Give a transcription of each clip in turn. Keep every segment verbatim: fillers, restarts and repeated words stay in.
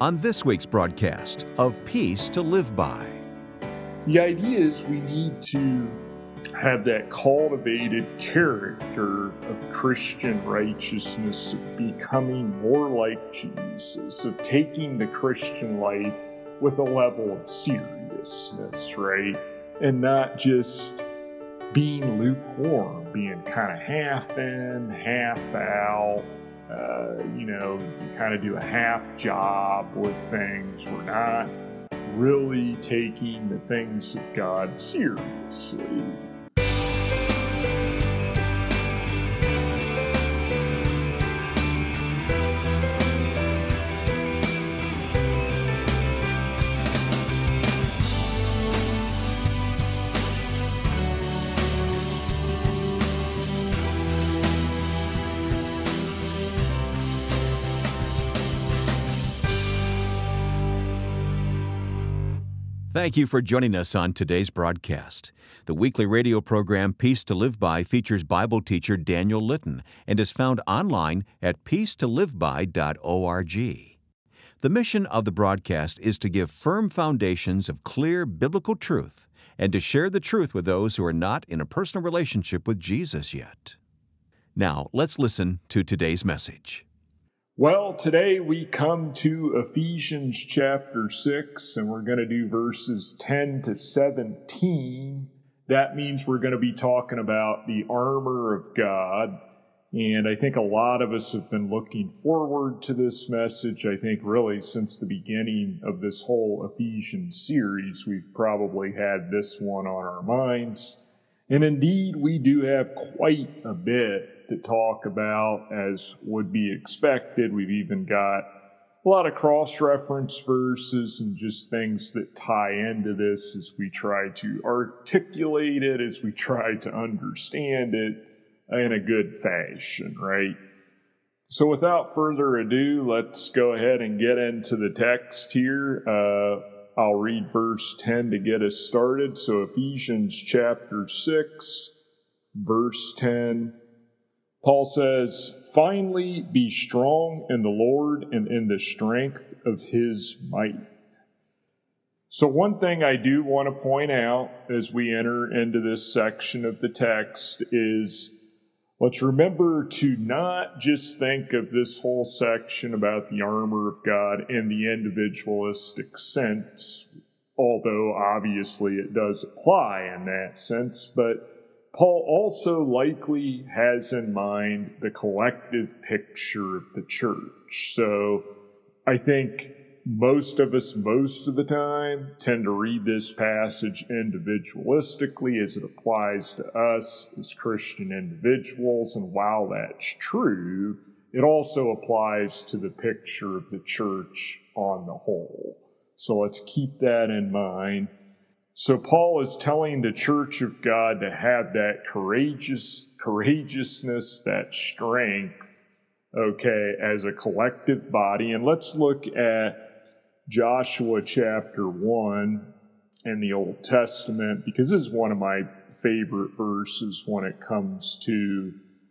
on this week's broadcast of Peace to Live By. The idea is we need to have that cultivated character of Christian righteousness, of becoming more like Jesus, of taking the Christian life with a level of seriousness, right? And not just being lukewarm, being kind of half in, half out. Uh, you know, you kind of do a half job with things. We're not really taking the things of God seriously. Thank you for joining us on today's broadcast. The weekly radio program Peace to Live By features Bible teacher Daniel Litton and is found online at peace to live by dot org. The mission of the broadcast is to give firm foundations of clear biblical truth and to share the truth with those who are not in a personal relationship with Jesus yet. Now, let's listen to today's message. Well, today we come to Ephesians chapter six, and we're going to do verses ten to seventeen. That means we're going to be talking about the armor of God, and I think a lot of us have been looking forward to this message. I think really since the beginning of this whole Ephesians series, we've probably had this one on our minds. And indeed, we do have quite a bit to talk about, as would be expected. We've even got a lot of cross-reference verses and just things that tie into this as we try to articulate it, as we try to understand it in a good fashion, right? So without further ado, let's go ahead and get into the text here. Uh, I'll read verse ten to get us started. So Ephesians chapter six, verse ten. Paul says, "Finally, be strong in the Lord and in the strength of his might." So one thing I do want to point out as we enter into this section of the text is, let's remember to not just think of this whole section about the armor of God in the individualistic sense, although obviously it does apply in that sense, but Paul also likely has in mind the collective picture of the church. So I think most of us, most of the time, tend to read this passage individualistically as it applies to us as Christian individuals. And while that's true, it also applies to the picture of the church on the whole. So let's keep that in mind. So Paul is telling the church of God to have that courageous courageousness, that strength, okay, as a collective body. And let's look at Joshua chapter one in the Old Testament, because this is one of my favorite verses when it comes to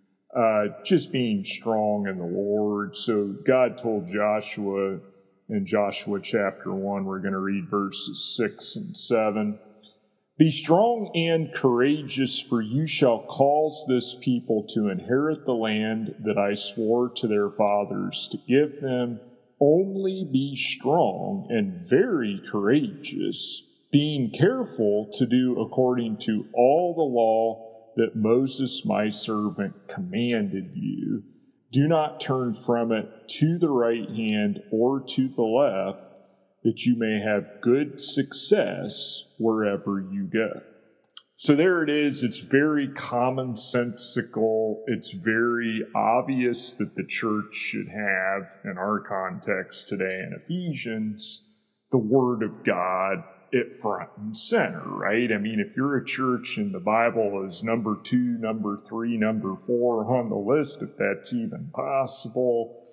uh, just being strong in the Lord. So God told Joshua in Joshua chapter one, we're going to read verses six and seven. "Be strong and courageous, for you shall cause this people to inherit the land that I swore to their fathers to give them. Only be strong and very courageous, being careful to do according to all the law that Moses my servant commanded you. Do not turn from it to the right hand or to the left, that you may have good success wherever you go." So there it is. It's very commonsensical. It's very obvious that the church should have, in our context today in Ephesians, the Word of God at front and center, right? I mean, if you're a church and the Bible is number two, number three, number four on the list, if that's even possible,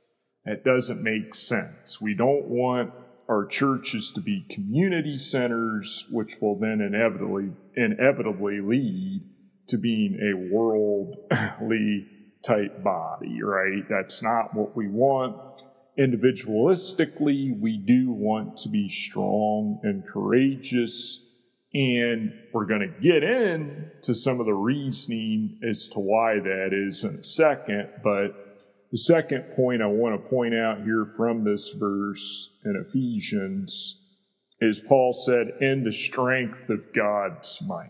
it doesn't make sense. We don't want our churches to be community centers, which will then inevitably inevitably lead to being a worldly type body, right? That's not what we want. individualistically, we do want to be strong and courageous. And we're going to get into some of the reasoning as to why that is in a second. But the second point I want to point out here from this verse in Ephesians is Paul said, in the strength of God's might.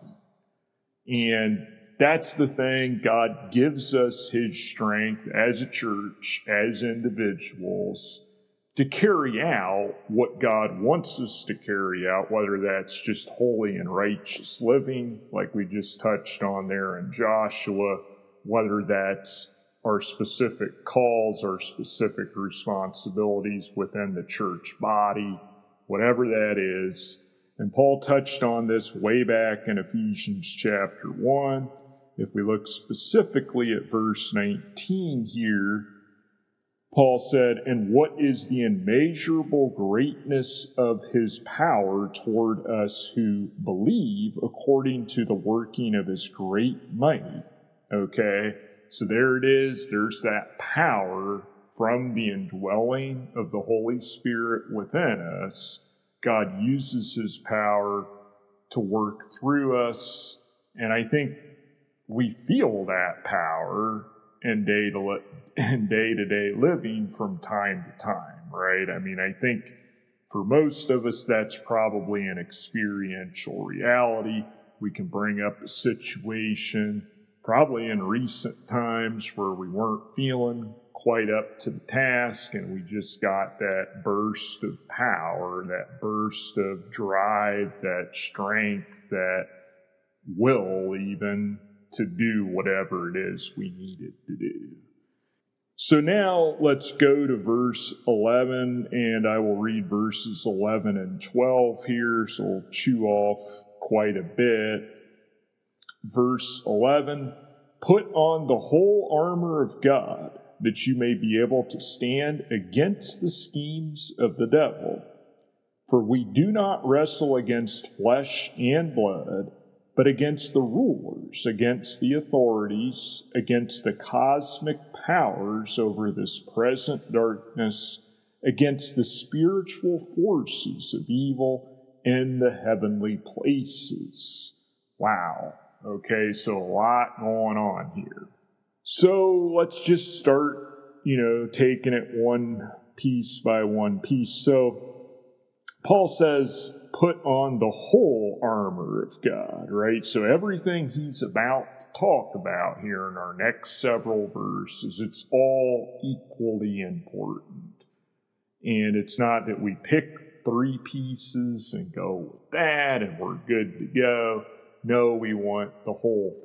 And that's the thing. God gives us his strength as a church, as individuals, to carry out what God wants us to carry out, whether that's just holy and righteous living, like we just touched on there in Joshua, whether that's our specific calls, our specific responsibilities within the church body, whatever that is. And Paul touched on this way back in Ephesians chapter one. If we look specifically at verse nineteen here, Paul said, and what is the immeasurable greatness of his power toward us who believe according to the working of his great might? Okay, so there it is. There's that power from the indwelling of the Holy Spirit within us. God uses his power to work through us. And I think we feel that power in day to li- in day-to-day living from time to time, right? I mean, I think for most of us, that's probably an experiential reality. We can bring up a situation, probably in recent times, where we weren't feeling quite up to the task, and we just got that burst of power, that burst of drive, that strength, that will even to do whatever it is we needed to do. So now let's go to verse eleven, and I will read verses eleven and twelve here, so we'll chew off quite a bit. Verse eleven, put on the whole armor of God, that you may be able to stand against the schemes of the devil. For we do not wrestle against flesh and blood, but against the rulers, against the authorities, against the cosmic powers over this present darkness, against the spiritual forces of evil in the heavenly places. Wow. Okay, so a lot going on here. So let's just start, you know, taking it one piece by one piece. So Paul says, put on the whole armor of God, right? So everything he's about to talk about here in our next several verses, it's all equally important. And it's not that we pick three pieces and go with that and we're good to go. No, we want the whole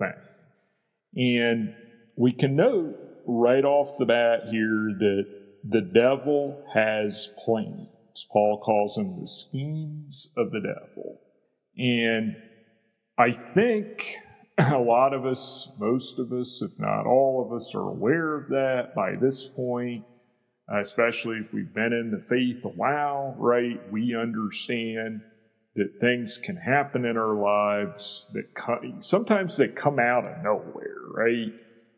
thing. And we can note right off the bat here that the devil has plans. Paul calls them the schemes of the devil. And I think a lot of us, most of us, if not all of us, are aware of that by this point, especially if we've been in the faith a while, right? We understand that things can happen in our lives that come, sometimes they come out of nowhere, right?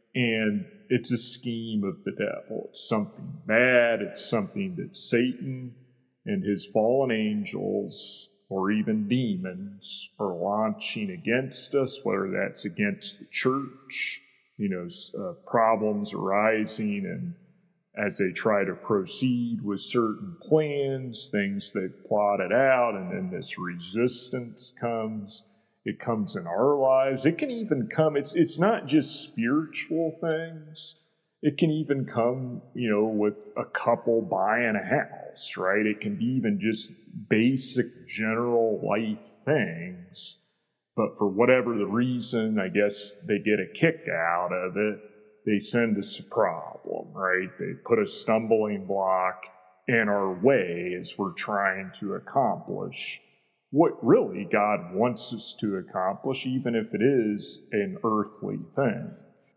And it's a scheme of the devil. It's something bad. It's something that Satan and his fallen angels, or even demons, are launching against us, whether that's against the church, you know, uh, problems arising, and as they try to proceed with certain plans, things they've plotted out, and then this resistance comes. It comes in our lives. It can even come, it's it's not just spiritual things. It can even come, you know, with a couple buying a house, right? It can be even just basic general life things. But for whatever the reason, I guess they get a kick out of it. They send us a problem, right? They put a stumbling block in our way as we're trying to accomplish what really God wants us to accomplish, even if it is an earthly thing.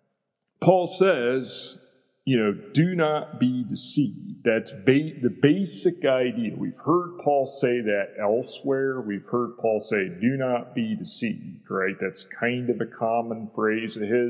Paul says, you know, do not be deceived. That's ba- the basic idea. We've heard Paul say that elsewhere. We've heard Paul say, do not be deceived, right? That's kind of a common phrase of his.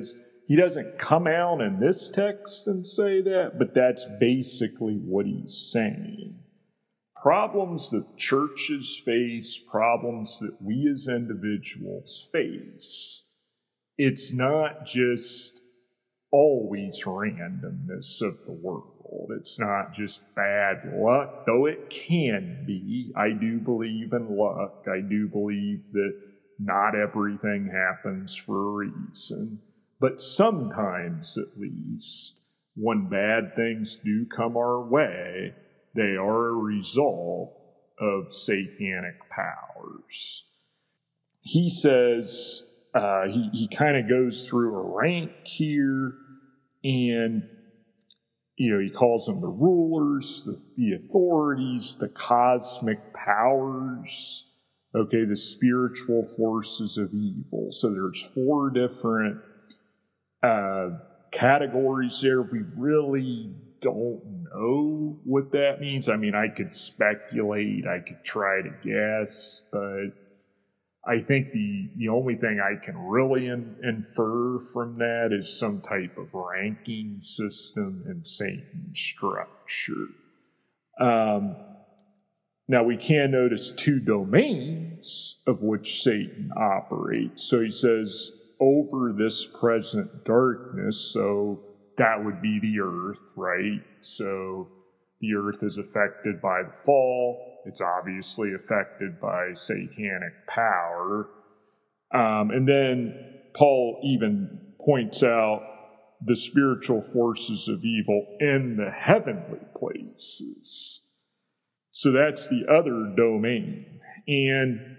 he doesn't come out in this text and say that, but that's basically what he's saying. Problems that churches face, problems that we as individuals face, it's not just always randomness of the world. It's not just bad luck, though it can be. I do believe in luck. I do believe that not everything happens for a reason. But sometimes, at least, when bad things do come our way, they are a result of satanic powers. He says, uh, he, he kind of goes through a rank here, and you know, he calls them the rulers, the, the authorities, the cosmic powers, okay, the spiritual forces of evil. So there's four different uh, categories there. We really don't know what that means. I mean, I could speculate, I could try to guess, but I think the, the only thing I can really in, infer from that is some type of ranking system in Satan's structure. Um, now, we can notice two domains of which Satan operates. So he says, over this present darkness, so that would be the earth, right? So the earth is affected by the fall. It's obviously affected by satanic power. Um, and then Paul even points out the spiritual forces of evil in the heavenly places. So that's the other domain. And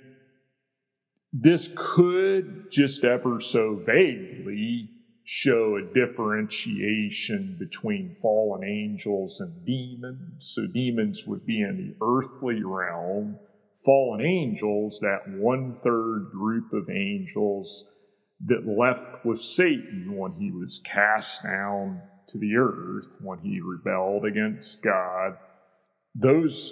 this could just ever so vaguely show a differentiation between fallen angels and demons. So demons would be in the earthly realm. Fallen angels, that one-third group of angels that left with Satan when he was cast down to the earth, when he rebelled against God, those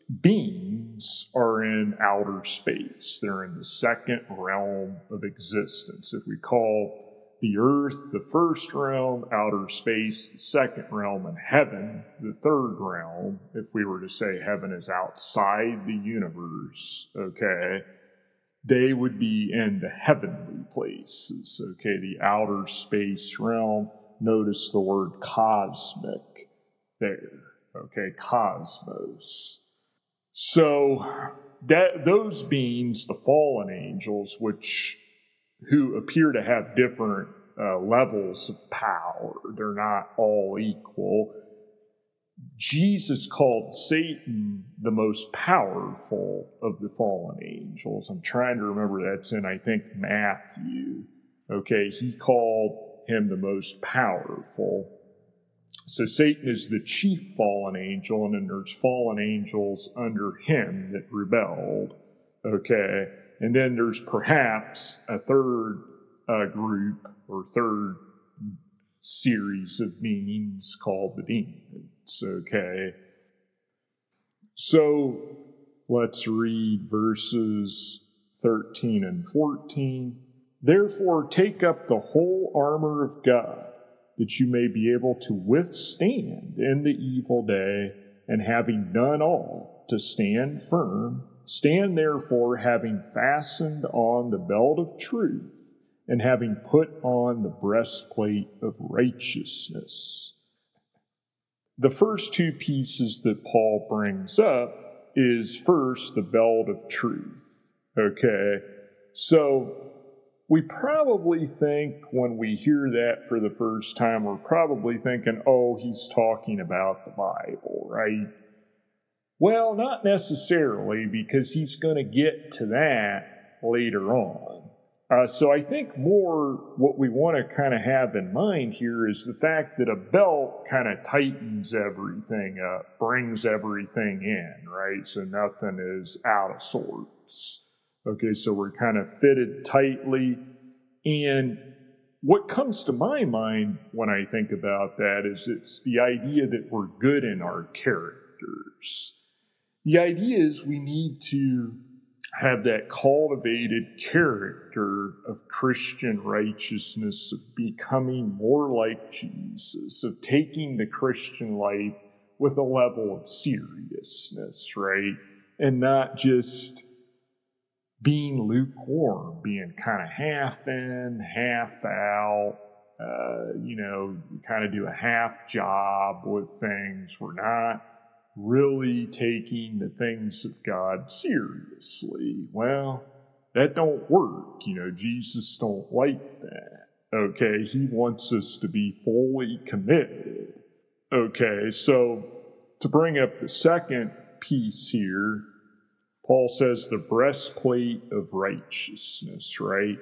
beings are in outer space. They're in the second realm of existence. If we call the earth, the first realm, outer space, the second realm, and heaven, the third realm, if we were to say heaven is outside the universe, okay, they would be in the heavenly places, okay, the outer space realm. Notice the word cosmic there, okay, cosmos. So that those beings, the fallen angels, which who appear to have different uh, levels of power. They're not all equal. Jesus called Satan the most powerful of the fallen angels. I'm trying to remember, that's in, I think, Matthew. Okay, he called him the most powerful. So Satan is the chief fallen angel, and then there's fallen angels under him that rebelled. Okay, and then there's perhaps a third uh, group or third series of beings called the demons. Okay, so let's read verses thirteen and fourteen. Therefore, take up the whole armor of God, that you may be able to withstand in the evil day, and having done all, to stand firm. Stand therefore, having fastened on the belt of truth, and having put on the breastplate of righteousness. The first two pieces that Paul brings up is first the belt of truth. Okay, so we probably think when we hear that for the first time, we're probably thinking, oh, he's talking about the Bible, right? Well, not necessarily, because he's going to get to that later on. Uh, so I think more what we want to kind of have in mind here is the fact that a belt kind of tightens everything up, brings everything in, right? So nothing is out of sorts. Okay, so we're kind of fitted tightly. And what comes to my mind when I think about that is it's the idea that we're good in our characters. The idea is we need to have that cultivated character of Christian righteousness, of becoming more like Jesus, of taking the Christian life with a level of seriousness, right? And not just being lukewarm, being kind of half in, half out, uh, you know, kind of do a half job with things. We're not really taking the things of God seriously. Well, that don't work. You know, Jesus don't like that. Okay, he wants us to be fully committed. Okay, so to bring up the second piece here, Paul says the breastplate of righteousness, right?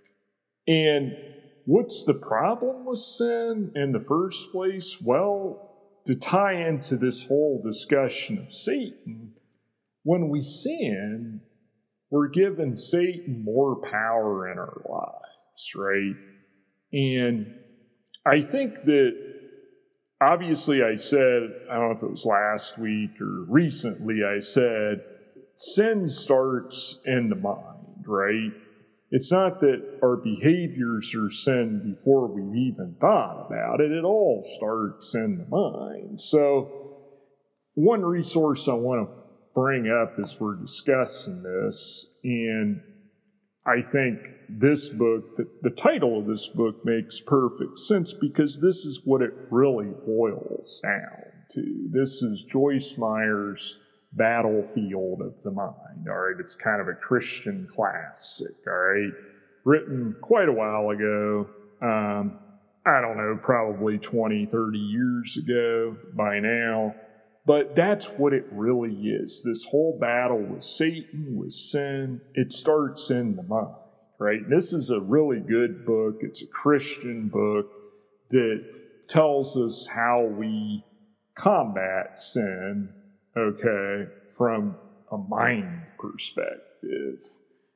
And what's the problem with sin in the first place? Well, to tie into this whole discussion of Satan, when we sin, we're giving Satan more power in our lives, right? And I think that, obviously I said, I don't know if it was last week or recently, I said, sin starts in the mind, right? It's not that our behaviors are sin before we've even thought about it. It all starts in the mind. So one resource I want to bring up as we're discussing this, and I think this book, the, the title of this book makes perfect sense because this is what it really boils down to. This is Joyce Meyer's Battlefield of the Mind, all right? It's kind of a Christian classic, all right? Written quite a while ago, um, I don't know, probably twenty, thirty years ago by now, but that's what it really is. This whole battle with Satan, with sin, it starts in the mind, right? This is a really good book. It's a Christian book that tells us how we combat sin, okay, from a mind perspective.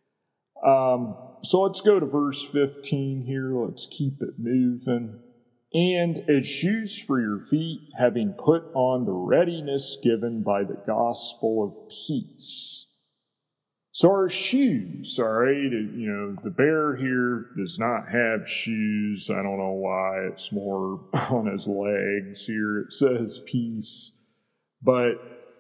Um, so let's go to verse fifteen here. Let's keep it moving. And as shoes for your feet, having put on the readiness given by the gospel of peace. So our shoes, all right, you know, the bear here does not have shoes. I don't know why. It's more on his legs here. It says peace. But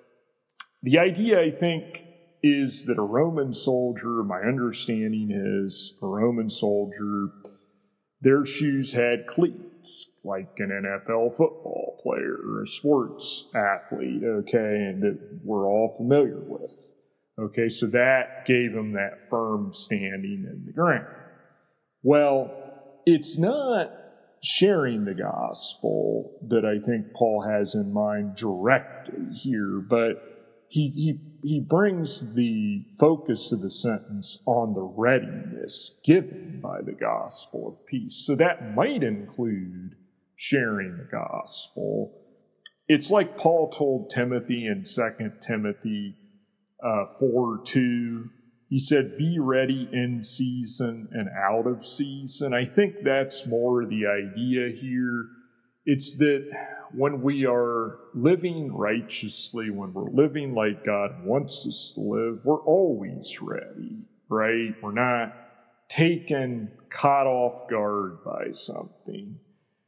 the idea, I think, is that a Roman soldier, my understanding is a Roman soldier, their shoes had cleats, like an N F L football player or a sports athlete, okay, and that we're all familiar with. Okay, so that gave them that firm standing in the ground. Well, it's not sharing the gospel that I think Paul has in mind directly here, but he he he brings the focus of the sentence on the readiness given by the gospel of peace. So that might include sharing the gospel. It's like Paul told Timothy in Second Timothy uh, four two. He said, be ready in season and out of season. I think that's more the idea here. It's that when we are living righteously, when we're living like God wants us to live, we're always ready, right? We're not taken, caught off guard by something.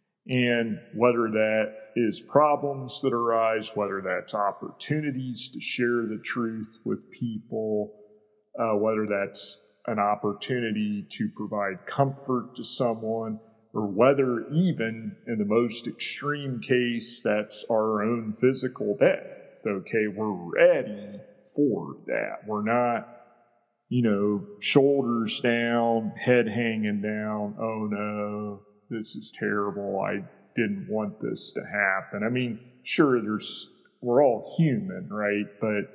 And whether that is problems that arise, whether that's opportunities to share the truth with people, uh, whether that's an opportunity to provide comfort to someone, or whether even in the most extreme case, that's our own physical death. Okay, we're ready for that. We're not, you know, shoulders down, head hanging down. Oh no, this is terrible. I didn't want this to happen. I mean, sure, there's we're all human, right? But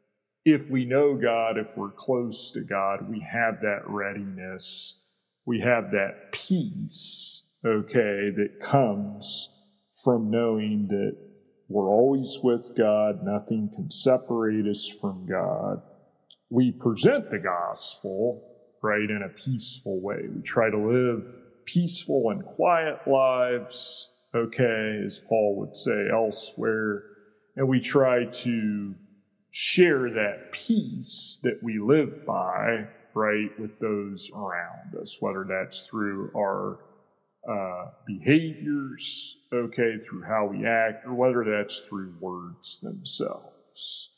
if we know God, if we're close to God, we have that readiness. We have that peace, okay, that comes from knowing that we're always with God. Nothing can separate us from God. We present the gospel, right, in a peaceful way. We try to live peaceful and quiet lives, okay, as Paul would say elsewhere. And we try to share that peace that we live by, right, with those around us, whether that's through our uh, behaviors, okay, through how we act, or whether that's through words themselves.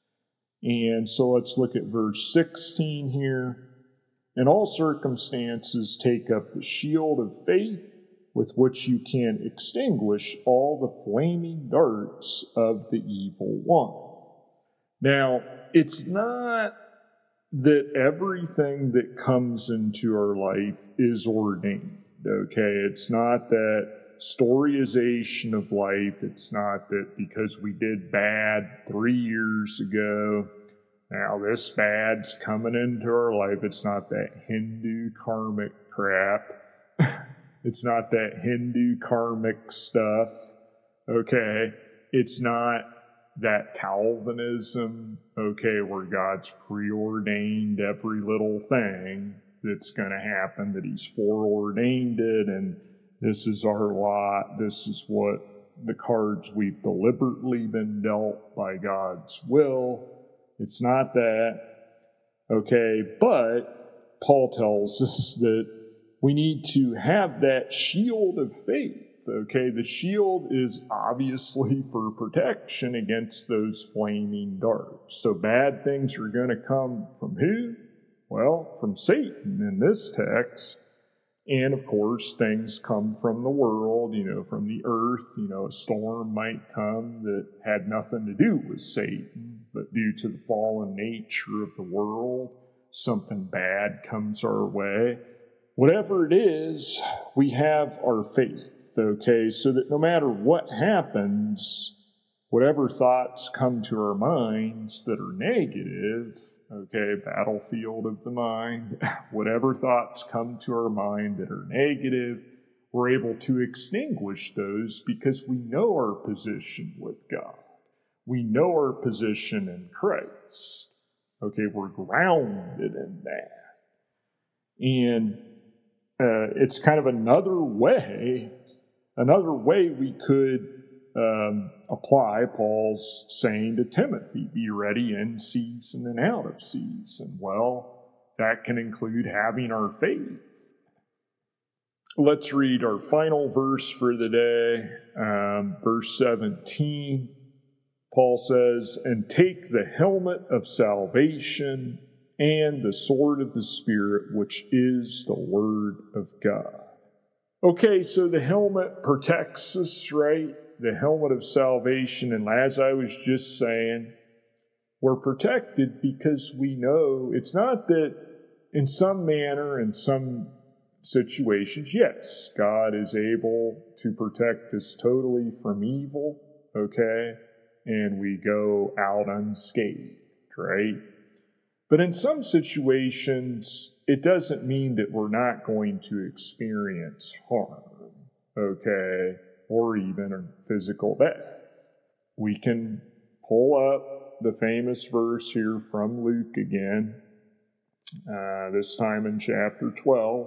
And so let's look at verse sixteen here. In all circumstances, take up the shield of faith with which you can extinguish all the flaming darts of the evil one. Now, it's not that everything that comes into our life is ordained, okay? It's not that storyization of life. It's not that because we did bad three years ago, now this bad's coming into our life. It's not that Hindu karmic crap. It's not that Hindu karmic stuff, okay? It's not that Calvinism, okay, where God's preordained every little thing that's going to happen, that he's foreordained it, and this is our lot, this is what the cards we've deliberately been dealt by God's will. It's not that, okay, but Paul tells us that we need to have that shield of faith. Okay, the shield is obviously for protection against those flaming darts. So bad things are going to come from who? Well, from Satan in this text. And of course, things come from the world, you know, from the earth. You know, a storm might come that had nothing to do with Satan, but due to the fallen nature of the world, something bad comes our way. Whatever it is, we have our faith. Okay, so that no matter what happens, whatever thoughts come to our minds that are negative, okay, battlefield of the mind, whatever thoughts come to our mind that are negative, we're able to extinguish those because we know our position with God. We know our position in Christ. Okay, we're grounded in that. And uh, it's kind of another way Another way we could um, apply Paul's saying to Timothy, be ready in season and out of season. Well, that can include having our faith. Let's read our final verse for the day, um, verse seventeen. Paul says, and take the helmet of salvation and the sword of the Spirit, which is the word of God. Okay, so the helmet protects us, right? The helmet of salvation. And as I was just saying, we're protected because we know it's not that in some manner, in some situations, yes, God is able to protect us totally from evil, okay? And we go out unscathed, right? But in some situations, it doesn't mean that we're not going to experience harm, okay, or even a physical death. We can pull up the famous verse here from Luke again, uh, this time in chapter twelve.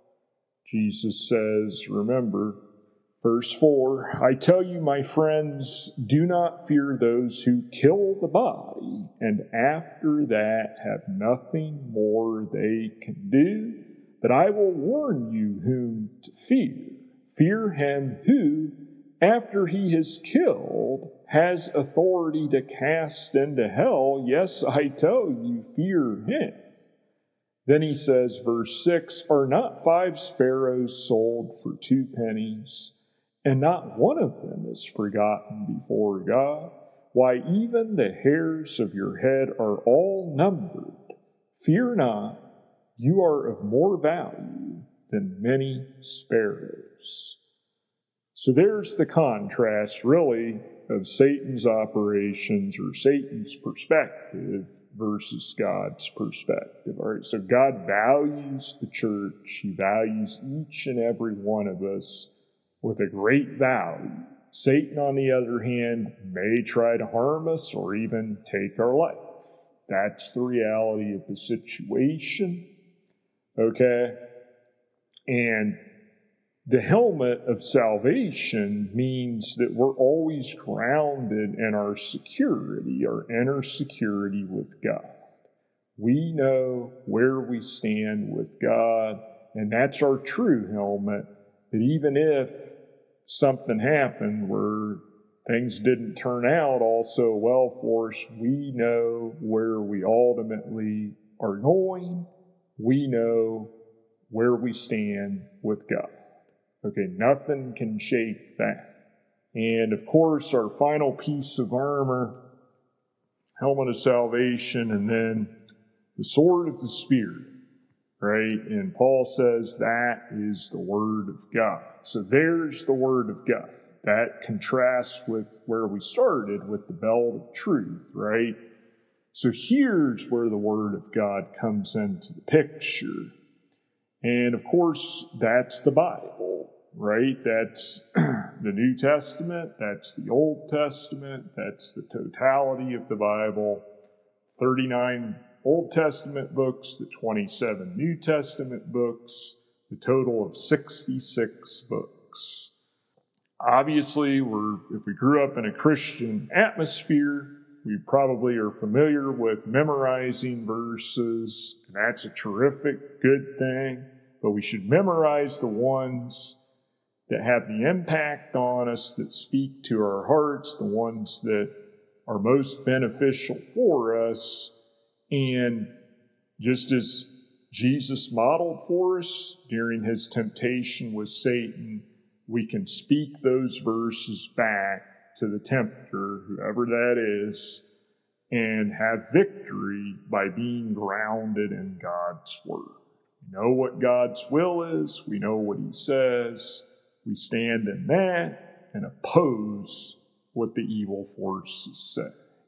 Jesus says, remember, verse four, I tell you, my friends, do not fear those who kill the body, and after that have nothing more they can do. But I will warn you whom to fear. Fear him who, after he has killed, has authority to cast into hell. Yes, I tell you, fear him. Then he says, verse six, are not five sparrows sold for two pennies? And not one of them is forgotten before God. Why, even the hairs of your head are all numbered. Fear not, you are of more value than many sparrows. So there's the contrast, really, of Satan's operations or Satan's perspective versus God's perspective. All right, so God values the church. He values each and every one of us with a great value. Satan, on the other hand, may try to harm us or even take our life. That's the reality of the situation. Okay? And The helmet of salvation means that we're always grounded in our security, our inner security with God. We know where we stand with God, and that's our true helmet, that even if something happened where things didn't turn out all so well for us, we know where we ultimately are going. We know where we stand with God. Okay, nothing can shake that. And of course, our final piece of armor, helmet of salvation, and then the sword of the Spirit, right? And Paul says that is the Word of God. So there's the Word of God. That contrasts with where we started with the belt of truth, right? So here's where the Word of God comes into the picture. And of course, that's the Bible, right? That's the New Testament, that's the Old Testament, that's the totality of the Bible, thirty-nine Old Testament books, the twenty-seven New Testament books, the total of sixty-six books. Obviously, we're if we grew up in a Christian atmosphere, we probably are familiar with memorizing verses, and that's a terrific, good thing. But we should memorize the ones that have the impact on us, that speak to our hearts, the ones that are most beneficial for us. And just as Jesus modeled for us during his temptation with Satan, we can speak those verses back to the tempter, whoever that is, and have victory by being grounded in God's Word. We know what God's will is. We know what he says. We stand in that and oppose what the evil forces say.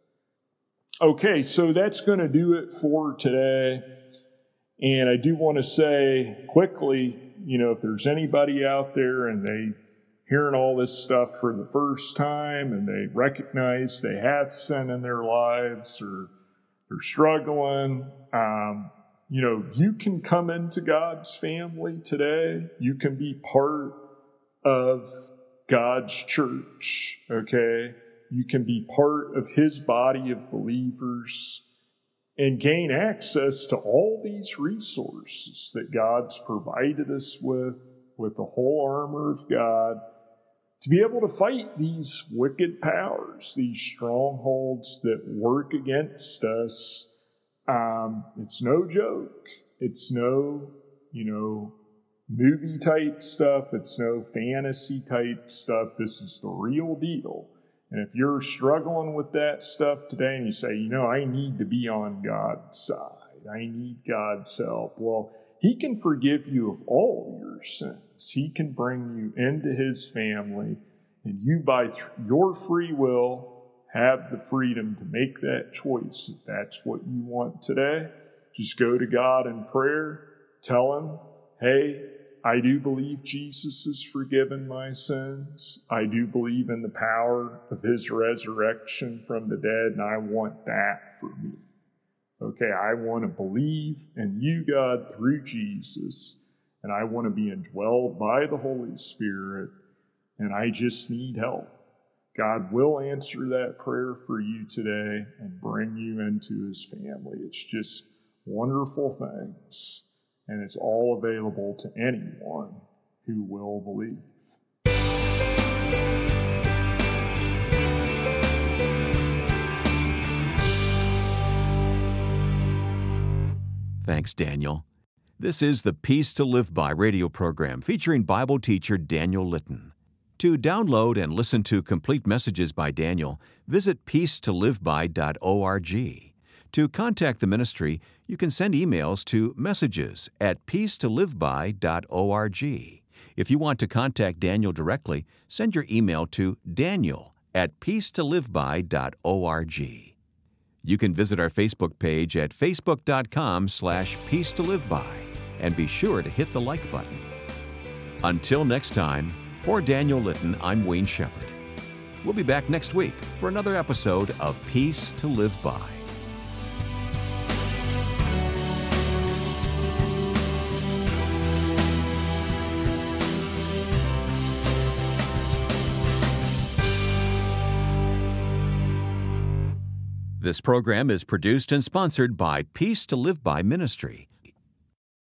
Okay, so that's going to do it for today. And I do want to say quickly, you know, if there's anybody out there and they hearing all this stuff for the first time and they recognize they have sin in their lives or they're struggling, um, you know, you can come into God's family today. You can be part of God's church, okay? You can be part of his body of believers and gain access to all these resources that God's provided us with, with the whole armor of God, to be able to fight these wicked powers, these strongholds that work against us. Um, it's no joke. It's no, you know, movie type stuff. It's no fantasy type stuff. This is the real deal. And if you're struggling with that stuff today and you say, you know, I need to be on God's side, I need God's help, well, he can forgive you of all your sins. He can bring you into his family, and you, by th- your free will, have the freedom to make that choice. If that's what you want today, just go to God in prayer, tell him, hey, I do believe Jesus has forgiven my sins. I do believe in the power of his resurrection from the dead, and I want that for me. Okay, I want to believe in you, God, through Jesus, and I want to be indwelled by the Holy Spirit, and I just need help. God will answer that prayer for you today and bring you into his family. It's just wonderful things. And it's all available to anyone who will believe. Thanks, Daniel. This is the Peace to Live By radio program featuring Bible teacher Daniel Litton. To download and listen to complete messages by Daniel, visit peace to live by dot org. To contact the ministry, you can send emails to messages at peace to live by dot org. If you want to contact Daniel directly, send your email to daniel at peace to live by dot org. You can visit our Facebook page at facebook dot com slash peace to live by and be sure to hit the like button. Until next time, for Daniel Litton, I'm Wayne Shepherd. We'll be back next week for another episode of Peace to Live By. This program is produced and sponsored by Peace to Live By Ministry.